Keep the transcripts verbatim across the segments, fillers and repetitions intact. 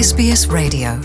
S B S Radio.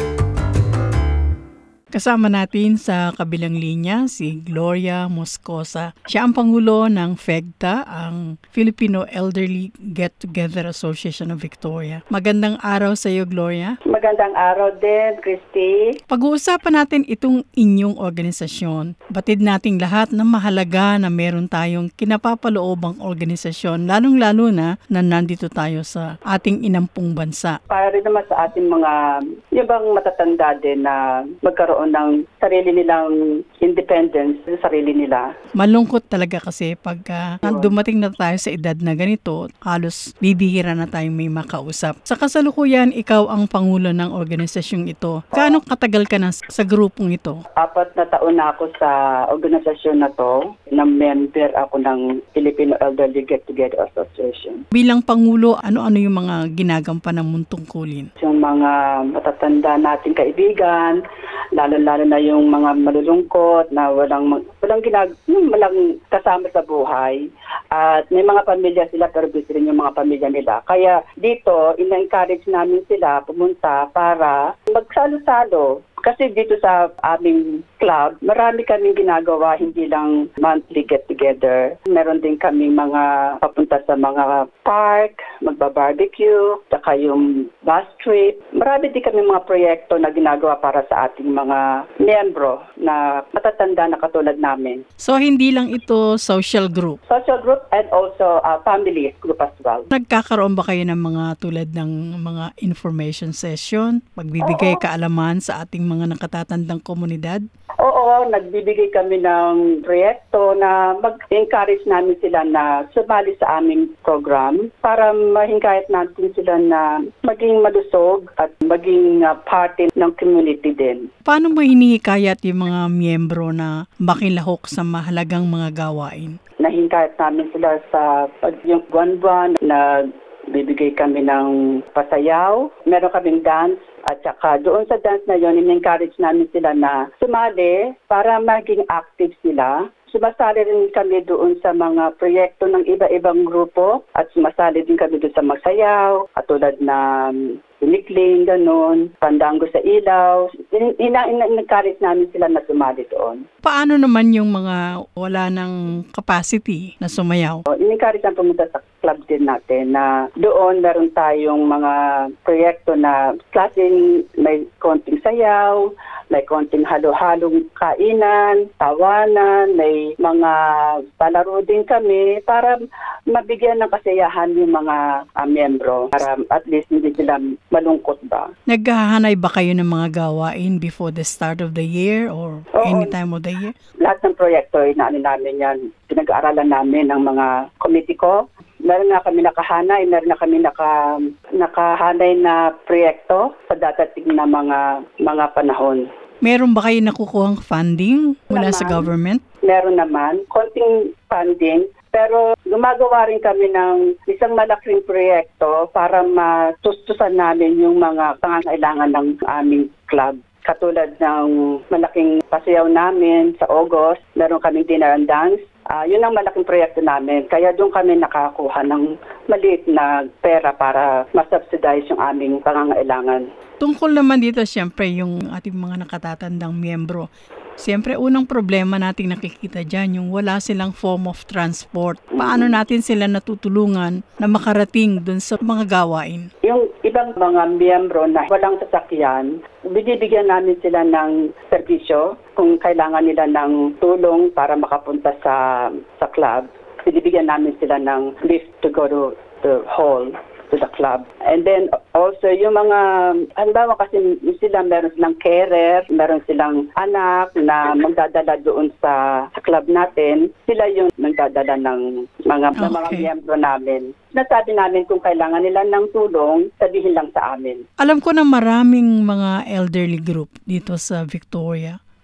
Kasama natin sa kabilang linya si Gloria Moscosa. Siya ang Pangulo ng FEGTA, ang Filipino Elderly Get-Together Association of Victoria. Magandang araw sa iyo, Gloria. Magandang araw din, Christy. Pag-uusapan natin itong inyong organisasyon. Batid nating lahat na mahalaga na meron tayong kinapapaloobang organisasyon, lalong-lalo na na nandito tayo sa ating inampung bansa. Para rin naman sa ating mga, yung bang matatanda din na magkaroon ng sarili nilang independence sa sarili nila. Malungkot talaga kasi pag uh, dumating na tayo sa edad na ganito, halos bibihira na tayong may makausap. Sa kasalukuyan, ikaw ang Pangulo ng organisasyong ito. Gaano katagal ka na sa grupong ito? Apat na taon na ako sa organisasyon na to, na member ako ng Filipino Elderly Get-Together Association. Bilang Pangulo, ano-ano yung mga ginagampan ng mong tungkulin? Yung mga matatanda nating kaibigan, lalo-lalo na yung mga malulungkot na walang walang ginag walang kasama sa buhay. At may mga pamilya sila pero busy rin yung mga pamilya nila. Kaya dito, ina-encourage namin sila pumunta para magsalo-salo. Kasi dito sa aming club, marami kaming ginagawa, hindi lang monthly get-together. Meron din kaming mga papunta sa mga park, magba-barbecue, saka yung bus trip. Marami din kaming mga proyekto na ginagawa para sa ating mga miyembro na matatanda na katulad namin. So, hindi lang ito social group? Social group and also uh, family group as well. Nagkakaroon ba kayo ng mga tulad ng mga information session? Magbibigay kaalaman sa ating mga nakatatandang komunidad? Oo, nagbibigay kami ng proyekto na mag-encourage namin sila na sumali sa aming program para mahingkayat natin sila na maging malusog at maging uh, parte ng community din. Paano mo hinihikayat yung mga miyembro na makilahok sa mahalagang mga gawain? Nahingkayat namin sila sa pag yung buwan-buwan na bibigay kami ng pasayaw. Meron kaming dance at saka doon sa dance na yon, in-encourage namin sila na sumali para maging active sila. Sumasali rin kami doon sa mga proyekto ng iba-ibang grupo at sumasali din kami doon sa magsayaw, katulad na sinikling, ganun, pandango sa ilaw. In-encourage namin sila na sumali doon. Paano naman yung mga wala ng capacity na sumayaw? In-encourage na pumunta sa club din natin na doon meron tayong mga proyekto na klaseng may konting sayaw, may konting halo-halong kainan, tawanan, may mga palaro din kami para mabigyan ng kasiyahan yung mga uh, miyembro para at least hindi sila malungkot ba. Naghahanay ba kayo ng mga gawain before the start of the year or Oo, any time of the year? Lahat ng proyekto, inaano namin yan. Pinag-aaralan namin ng mga committee ko. Meron na kami nakahanay, meron na kami naka, nakahanay na proyekto sa dadating na mga mga panahon. Meron ba kayo nakukuhang funding mula Naman. sa government? Meron naman, konting funding, pero gumagawa rin kami ng isang malaking proyekto para matustusan namin yung mga pangangailangan ng aming club. Katulad ng malaking pasayaw namin sa August, meron kaming dinner and dance. Uh, yun ang malaking proyekto namin. Kaya doon kami nakakuha ng maliit na pera para masubsidize yung aming pangangailangan. Tungkol naman dito, siyempre, yung ating mga nakatatandang miyembro. Siyempre, unang problema nating nakikita dyan, yung wala silang form of transport. Paano natin sila natutulungan na makarating dun sa mga gawain? Yung ibang mga miyembro na walang sasakyan, binibigyan namin sila ng serbisyo. Kung kailangan nila ng tulong para makapunta sa sa club, binibigyan namin sila ng lift to go to the hall, to the club. And then also yung mga, halimbawa kasi sila meron silang carer, meron silang anak na magdadala doon sa, sa club natin, sila yung nagdadala ng mga, Okay. ng mga miyembro namin. Nasabi namin kung kailangan nila ng tulong, sabihin lang sa amin. Alam ko na maraming mga elderly group dito sa Victoria.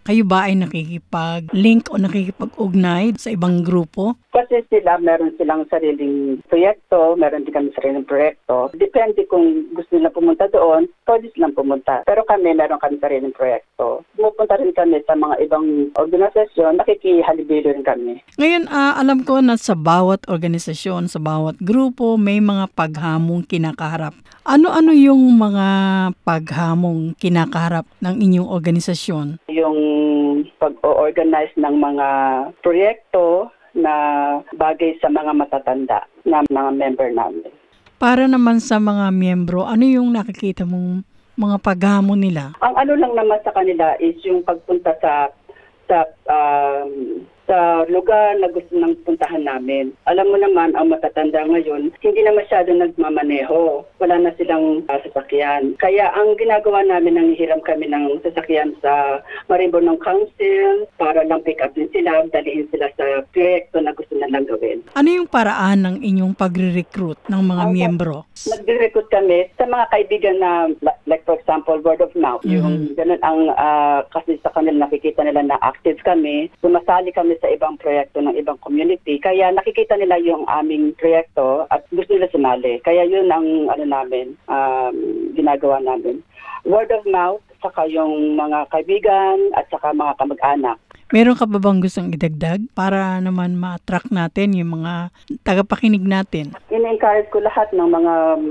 Kayo ba ay nakikipag-link o nakikipag-ugnay sa ibang grupo? Kasi sila, meron silang sariling proyekto, meron din kami sariling proyekto. Depende kung gusto nila pumunta doon, pwede silang pumunta. Pero kami, meron kami sariling proyekto. Pumupunta rin kami sa mga ibang organisasyon, nakikihalubilo rin kami. Ngayon, ah, alam ko na sa bawat organisasyon, sa bawat grupo, may mga paghamong kinakaharap. Ano-ano yung mga paghamong kinakaharap ng inyong organisasyon? Yung pag-organize ng mga proyekto na bagay sa mga matatanda na mga member namin. Para naman sa mga miyembro, ano yung nakikita mong mga paghamon nila? Ang ano lang naman sa kanila is yung pagpunta sa sa um, sa lugar na gusto nang puntahan namin. Alam mo naman, ang matatanda ngayon, hindi na masyado nagmamaneho. Wala na silang uh, sasakyan. Kaya ang ginagawa namin, nanghihiram kami ng sasakyan sa Marimbonong Council para lang pick up din sila, dalihin sila sa proyekto na gusto nilang gawin. Ano yung paraan ng inyong pagre-recruit ng mga Okay. miyembro? Nag-recruit kami sa mga kaibigan na, like for example, word of mouth. Mhm. Yung ganun ang, uh, kasi sa kanila nakikita nila na active kami, sumasali kami sa ibang proyekto ng ibang community. Kaya nakikita nila yung aming proyekto at gusto nila sumali. Kaya yun ang ano namin, um, ginagawa namin. Word of mouth, saka yung mga kaibigan at saka mga kamag-anak. Meron ka ba bang gustong idagdag para naman ma-attract natin yung mga tagapakinig natin? In-encourage ko lahat ng mga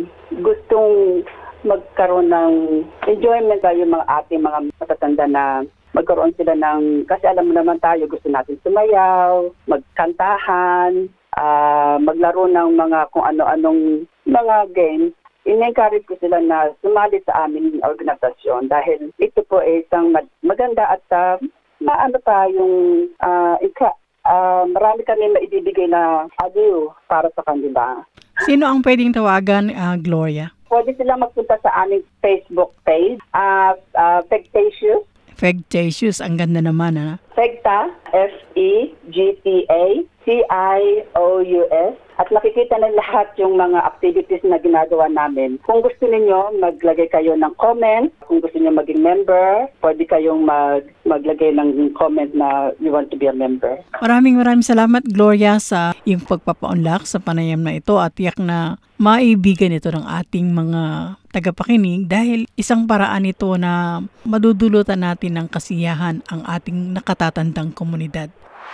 gustong magkaroon ng enjoyment ba yung mga ating mga matatanda na magkaroon sila ng, kasi alam mo naman tayo, gusto natin sumayaw, magkantahan, uh, maglaro ng mga kung ano-anong mga games. In-encourage ko sila na sumali sa aming organisasyon dahil ito po ay isang maganda at uh, maano pa yung uh, ika, uh, marami kami maibibigay na adieu para sa kanila. Sino ang pwedeng tawagan, uh, Gloria? Pwede sila magpunta sa aming Facebook page, uh, uh, Fegtatious. Fegtatious, ang ganda naman, ha? Fegta, F E G T A C I O U S. At nakikita na lahat yung mga activities na ginagawa namin. Kung gusto niyo maglagay kayo ng comment. Kung gusto niyo maging member, pwede kayong mag, maglagay ng comment na you want to be a member. Maraming maraming salamat, Gloria, sa iyong pagpapaunlak sa panayam na ito at tiyak na maibigan ito ng ating mga tagapakinig dahil isang paraan ito na madudulutan natin ng kasiyahan ang ating nakatatandang komunidad.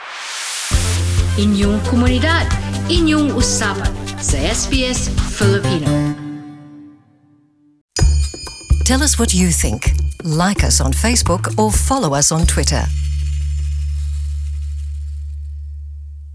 Inyong komunidad, inyong usapan sa S B S Filipino. Tell us what you think. Like us on Facebook or follow us on Twitter.